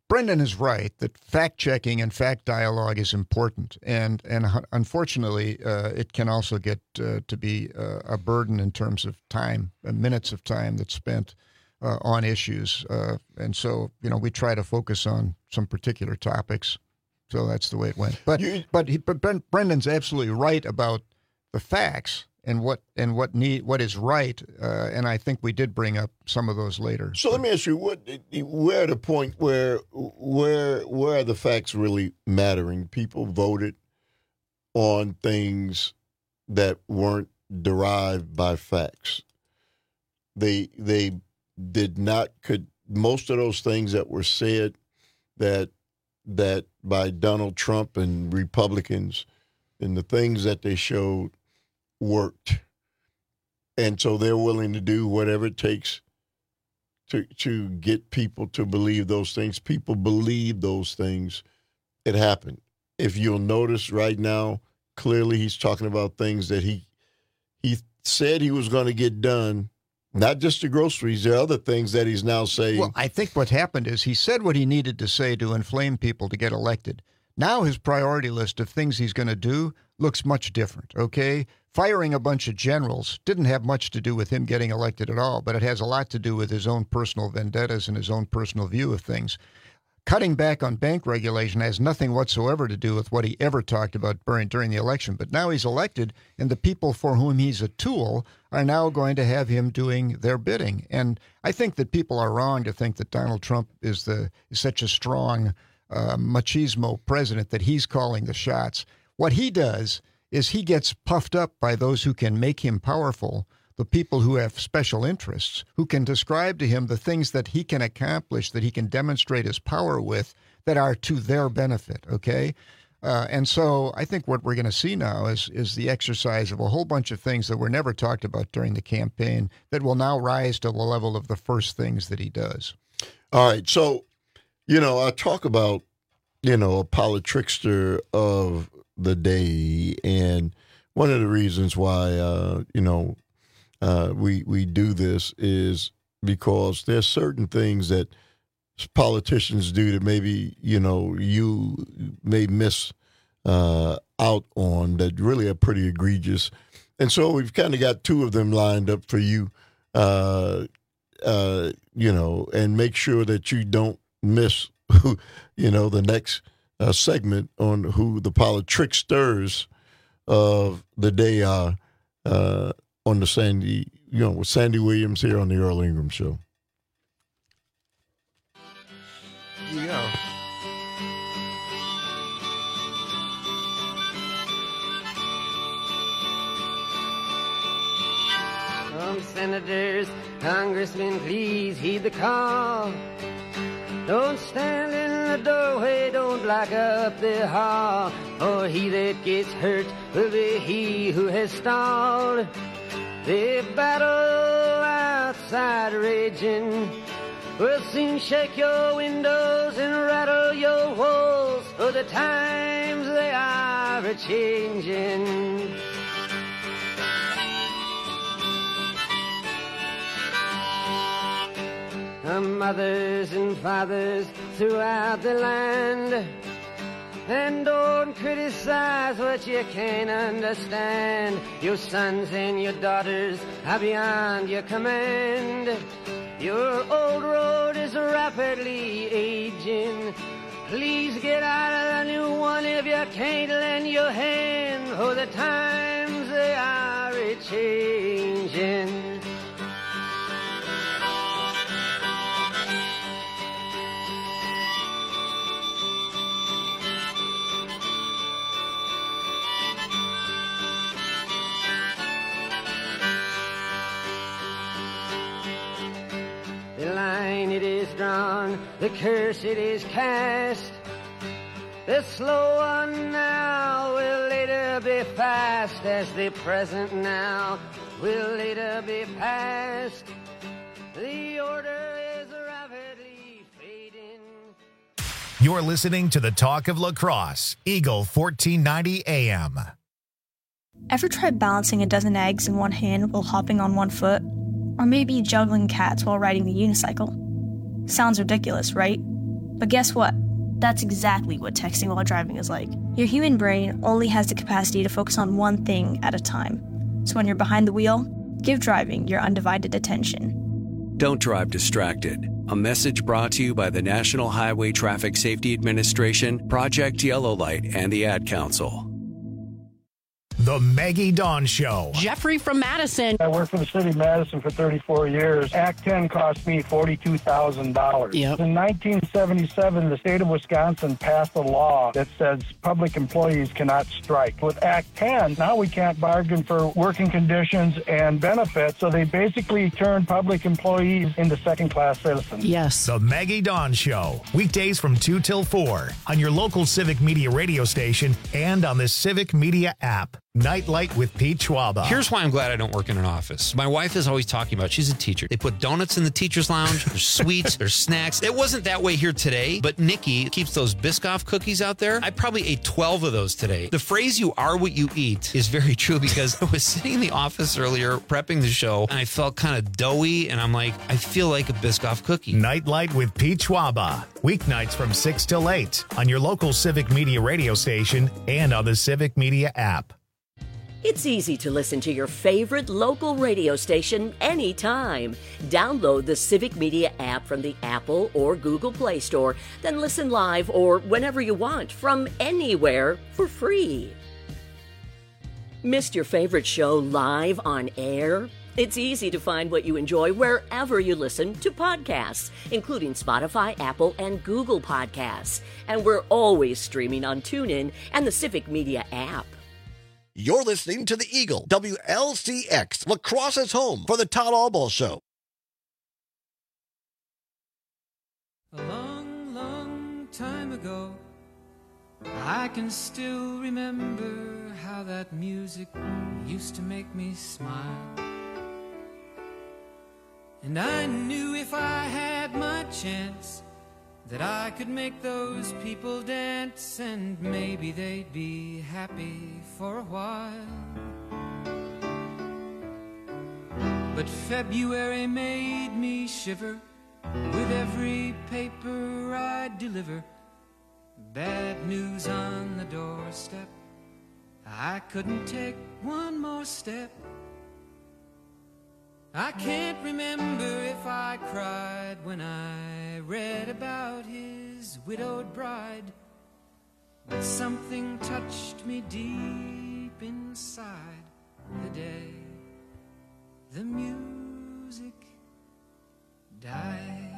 Brendan is right that fact-checking and fact dialogue is important, and unfortunately, it can also get to be a burden in terms of time, minutes of time that's spent on issues. And so, we try to focus on some particular topics. So that's the way it went. But Brendan's absolutely right about the facts and what is right. And I think we did bring up some of those later. So let me ask you, we're at a point where are the facts really mattering? People voted on things that weren't derived by facts. They did not most of those things that were said that by Donald Trump and Republicans and the things that they showed worked. And so they're willing to do whatever it takes to get people to believe those things. People believe those things. It happened. If you'll notice right now, clearly he's talking about things that he said he was going to get done. Not just the groceries, there are other things that he's now saying. Well, I think what happened is he said what he needed to say to inflame people to get elected. Now his priority list of things he's going to do looks much different, okay? Firing a bunch of generals didn't have much to do with him getting elected at all, but it has a lot to do with his own personal vendettas and his own personal view of things. Cutting back on bank regulation has nothing whatsoever to do with what he ever talked about during the election. But now he's elected, and the people for whom he's a tool are now going to have him doing their bidding. And I think that people are wrong to think that Donald Trump is such a strong machismo president that he's calling the shots. What he does is he gets puffed up by those who can make him powerful, the people who have special interests, who can describe to him the things that he can accomplish, that he can demonstrate his power with, that are to their benefit, okay? And so I think what we're going to see now is the exercise of a whole bunch of things that were never talked about during the campaign that will now rise to the level of the first things that he does. All right, so, I talk about, a politrickster of the day, and one of the reasons why, we do this is because there's certain things that politicians do that maybe, you may miss out on that really are pretty egregious. And so we've kind of got two of them lined up for you, and make sure that you don't miss, the next segment on who the politricksters of the day are on the Sandy, with Sandy Williams here on the Earl Ingram Show. Here you go. Senators, congressmen, please heed the call. Don't stand in the doorway, don't block up the hall, or he that gets hurt will be he who has stalled. The battle outside raging will soon shake your windows and rattle your walls, for the times they are a-changing. Mothers and fathers throughout the land, and don't criticize what you can't understand. Your sons and your daughters are beyond your command. Your old road is rapidly aging. Please get out of the new one if you can't lend your hand, for the times they are a-changing. The line it is drawn, the curse it is cast. The slow one now will later be fast, as the present now will later be past. The order is rapidly fading. You're listening to the Talk of La Crosse, Eagle 1490 AM. Ever tried balancing a dozen eggs in one hand while hopping on one foot? Or maybe juggling cats while riding the unicycle? Sounds ridiculous, right? But guess what? That's exactly what texting while driving is like. Your human brain only has the capacity to focus on one thing at a time. So when you're behind the wheel, give driving your undivided attention. Don't drive distracted. A message brought to you by the National Highway Traffic Safety Administration, Project Yellow Light, and the Ad Council. The Maggie Dawn Show. Jeffrey from Madison. I worked for the city of Madison for 34 years. Act 10 cost me $42,000. Yep. In 1977, the state of Wisconsin passed a law that says public employees cannot strike. With Act 10, now we can't bargain for working conditions and benefits, so they basically turned public employees into second-class citizens. Yes. The Maggie Dawn Show. Weekdays from 2 till 4 on your local Civic Media radio station and on the Civic Media app. Nightlight with Pete Schwaba. Here's why I'm glad I don't work in an office. My wife is always talking about, she's a teacher. They put donuts in the teacher's lounge. There's sweets. There's snacks. It wasn't that way here today, but Nikki keeps those Biscoff cookies out there. I probably ate 12 of those today. The phrase, you are what you eat, is very true because I was sitting in the office earlier prepping the show and I felt kind of doughy and I'm like, I feel like a Biscoff cookie. Nightlight with Pete Schwaba. Weeknights from 6 till 8 on your local Civic Media radio station and on the Civic Media app. It's easy to listen to your favorite local radio station anytime. Download the Civic Media app from the Apple or Google Play Store, then listen live or whenever you want from anywhere for free. Missed your favorite show live on air? It's easy to find what you enjoy wherever you listen to podcasts, including Spotify, Apple, and Google Podcasts. And we're always streaming on TuneIn and the Civic Media app. You're listening to the Eagle, WLCX, La Crosse's home for the Todd Albaugh Show. A long, long time ago, I can still remember how that music used to make me smile. And I knew if I had my chance that I could make those people dance, and maybe they'd be happy for a while. But February made me shiver with every paper I deliver. Bad news on the doorstep, I couldn't take one more step. I can't remember if I cried when I read about his widowed bride, but something touched me deep inside the day the music died.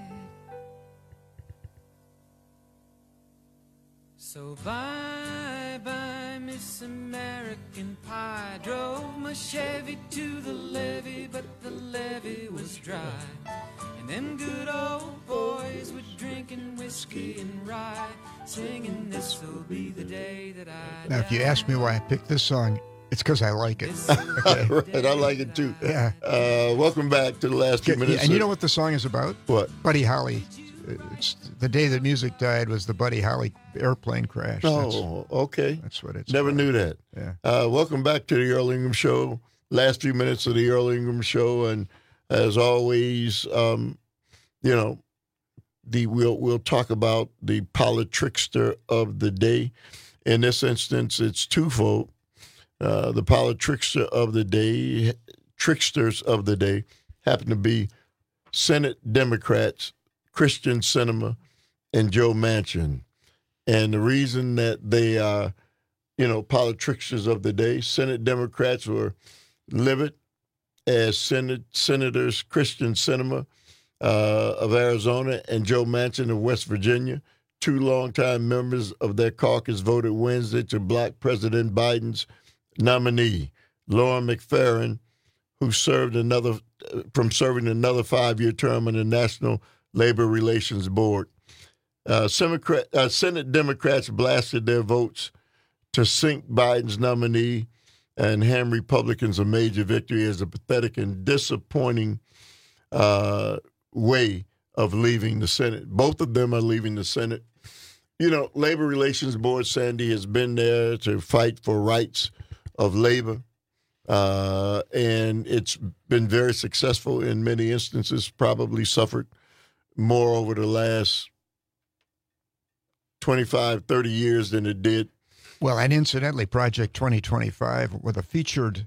So bye-bye, Miss American Pie. Drove my Chevy to the levee, but the levee was dry. And them good old boys were drinking whiskey and rye, singing, this'll be the day that I Now, if you ask me why I picked this song, it's because I like it. Okay. Right, I like it too. Yeah. Welcome back to the last few minutes. And you know what the song is about? What? Buddy Holly. It's the day that music died was the Buddy Holly airplane crash. Oh, okay. That's what it's Never about. knew that. Yeah. Welcome back to the Earl Ingram Show. Last few minutes of the Earl Ingram Show, and as always, we'll talk about the politrickster of the day. In this instance, it's twofold. The politrickster of the day, tricksters of the day, happen to be Senate Democrats Kyrsten Sinema and Joe Manchin. And the reason that they are, politricksters of the day, Senate Democrats were livid as Senators Kyrsten Sinema of Arizona and Joe Manchin of West Virginia, two longtime members of their caucus, voted Wednesday to block President Biden's nominee, Lauren McFerrin, who served from serving another 5-year term on the National Labor Relations Board. Senate Democrats blasted their votes to sink Biden's nominee and hand Republicans a major victory as a pathetic and disappointing way of leaving the Senate. Both of them are leaving the Senate. Labor Relations Board, Sandy, has been there to fight for rights of labor, and it's been very successful in many instances, probably suffered more over the last 25, 30 years than it did. Well, and incidentally, Project 2025, with a featured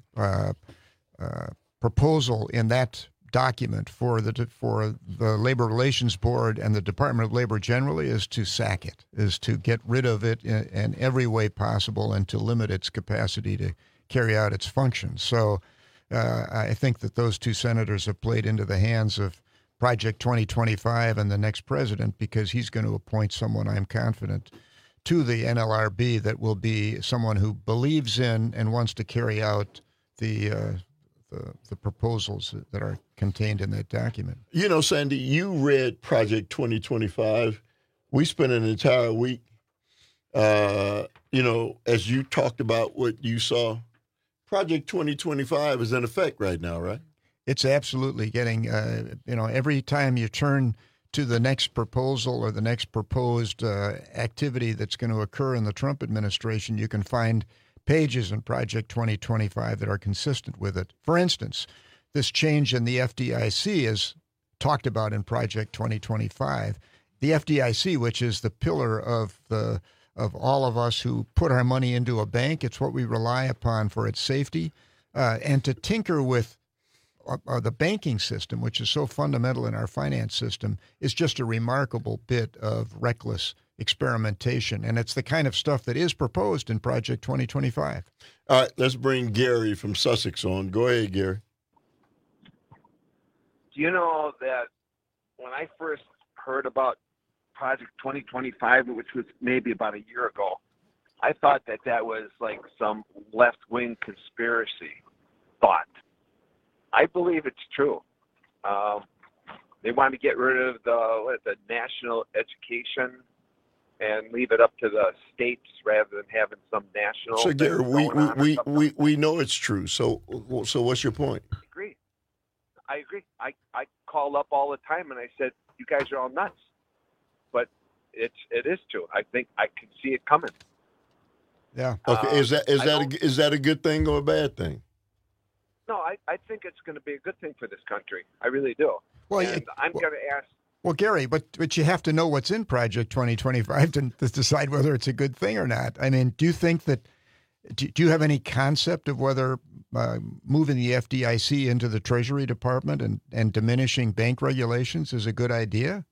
proposal in that document for the Labor Relations Board and the Department of Labor generally, is to sack it, is to get rid of it in every way possible and to limit its capacity to carry out its functions. So I think that those two senators have played into the hands of Project 2025 and the next president, because he's going to appoint someone, I'm confident, to the NLRB that will be someone who believes in and wants to carry out the proposals that are contained in that document. You know, Sandy, you read Project 2025. We spent an entire week, as you talked about what you saw. Project 2025 is in effect right now, right? It's absolutely getting, every time you turn to the next proposal or the next proposed activity that's going to occur in the Trump administration, you can find pages in Project 2025 that are consistent with it. For instance, this change in the FDIC is talked about in Project 2025. The FDIC, which is the pillar of all of us who put our money into a bank, it's what we rely upon for its safety, and to tinker with the banking system, which is so fundamental in our finance system, is just a remarkable bit of reckless experimentation. And it's the kind of stuff that is proposed in Project 2025. All right, let's bring Gary from Sussex on. Go ahead, Gary. Do you know that when I first heard about Project 2025, which was maybe about a year ago, I thought that was like some left-wing conspiracy thought. I believe it's true. They want to get rid of the national education and leave it up to the states rather than having some national. So, Gary, we know it's true. So what's your point? I agree. I call up all the time and I said, you guys are all nuts. But it is true. I think I can see it coming. Yeah. Okay. Is that a good thing or a bad thing? No, I think it's going to be a good thing for this country. I really do. Well, I'm going to ask. Well, Gary, but you have to know what's in Project 2025 to decide whether it's a good thing or not. I mean, do you think that? Do you have any concept of whether moving the FDIC into the Treasury Department and diminishing bank regulations is a good idea?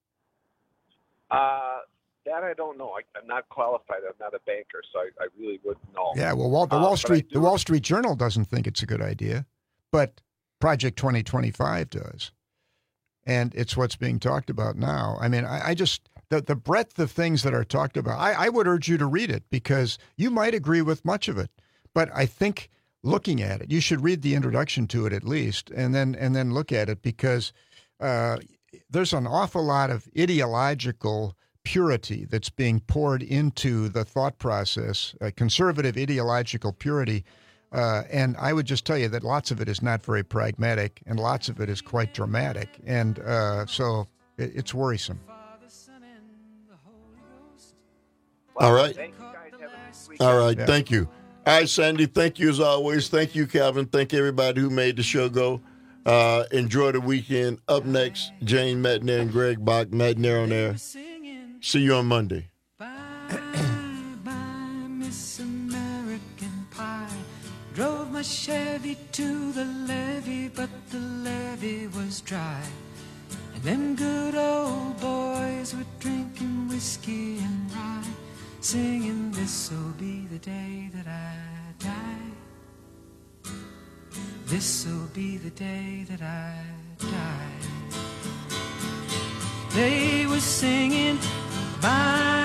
That I don't know. I'm not qualified. I'm not a banker, so I really wouldn't know. Yeah, well, the Wall Street Journal doesn't think it's a good idea, but Project 2025 does, and it's what's being talked about now. I mean, I just the breadth of things that are talked about. I would urge you to read it because you might agree with much of it, but I think looking at it, you should read the introduction to it at least, and then look at it because there's an awful lot of ideological purity that's being poured into the thought process, conservative ideological purity. And I would just tell you that lots of it is not very pragmatic and lots of it is quite dramatic. And so it's worrisome. All right. Thank you guys. Have a nice weekend. All right. Yeah. Thank you. All right, Sandy. Thank you as always. Thank you, Calvin. Thank everybody who made the show go. Enjoy the weekend. Up next, Jane Matenaer and Greg Bach. Matenaer on air. See you on Monday. Bye, Miss American Pie. Drove my Chevy to the levee, but the levee was dry. And them good old boys were drinking whiskey and rye, singing, this'll be the day that I die. This'll be the day that I die. They were singing, bye.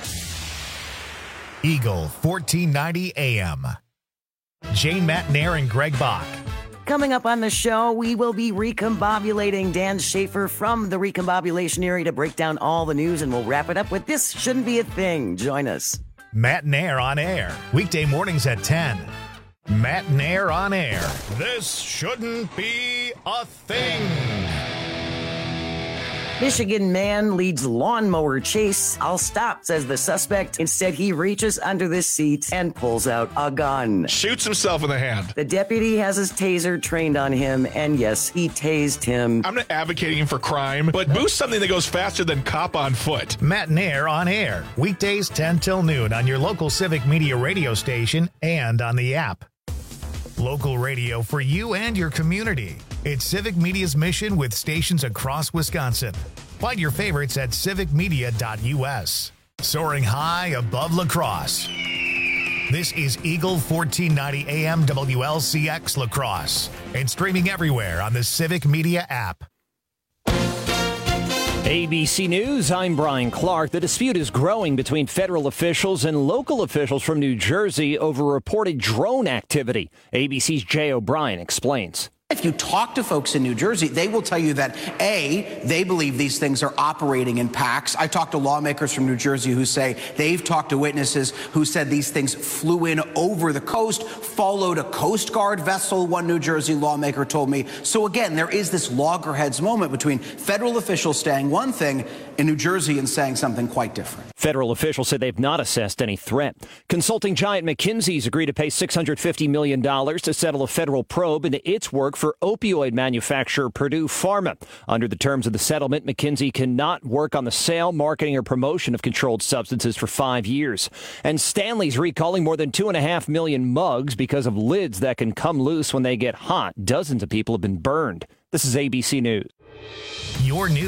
Eagle 1490 AM. Jane Matenaer and Greg Bach. Coming up on the show, we will be recombobulating Dan Schaefer from the recombobulation area to break down all the news, and we'll wrap it up with This Shouldn't Be a Thing. Join us. Matenaer on air, weekday mornings at 10. Matenaer on air. This shouldn't be a thing. Michigan man leads lawnmower chase. I'll stop, says the suspect. Instead, he reaches under the seat and pulls out a gun. Shoots himself in the hand. The deputy has his taser trained on him, and yes, he tased him. I'm not advocating for crime, but boost something that goes faster than cop on foot. Matt and Air on air. Weekdays 10 till noon on your local Civic Media radio station and on the app. Local radio for you and your community. It's Civic Media's mission with stations across Wisconsin. Find your favorites at civicmedia.us. Soaring high above La Crosse. This is Eagle 1490 AM WLCX La Crosse and streaming everywhere on the Civic Media app. ABC News, I'm Brian Clark. The dispute is growing between federal officials and local officials from New Jersey over reported drone activity. ABC's Jay O'Brien explains. If you talk to folks in New Jersey, they will tell you that, A, they believe these things are operating in packs. I talked to lawmakers from New Jersey who say they've talked to witnesses who said these things flew in over the coast, followed a Coast Guard vessel, one New Jersey lawmaker told me. So again, there is this loggerheads moment between federal officials saying one thing in New Jersey and saying something quite different. Federal officials said they've not assessed any threat. Consulting giant McKinsey's agreed to pay $650 million to settle a federal probe into its work for opioid manufacturer Purdue Pharma. Under the terms of the settlement, McKinsey cannot work on the sale, marketing, or promotion of controlled substances for 5 years. And Stanley's recalling more than 2.5 million mugs because of lids that can come loose when they get hot. Dozens of people have been burned. This is ABC News. Your news.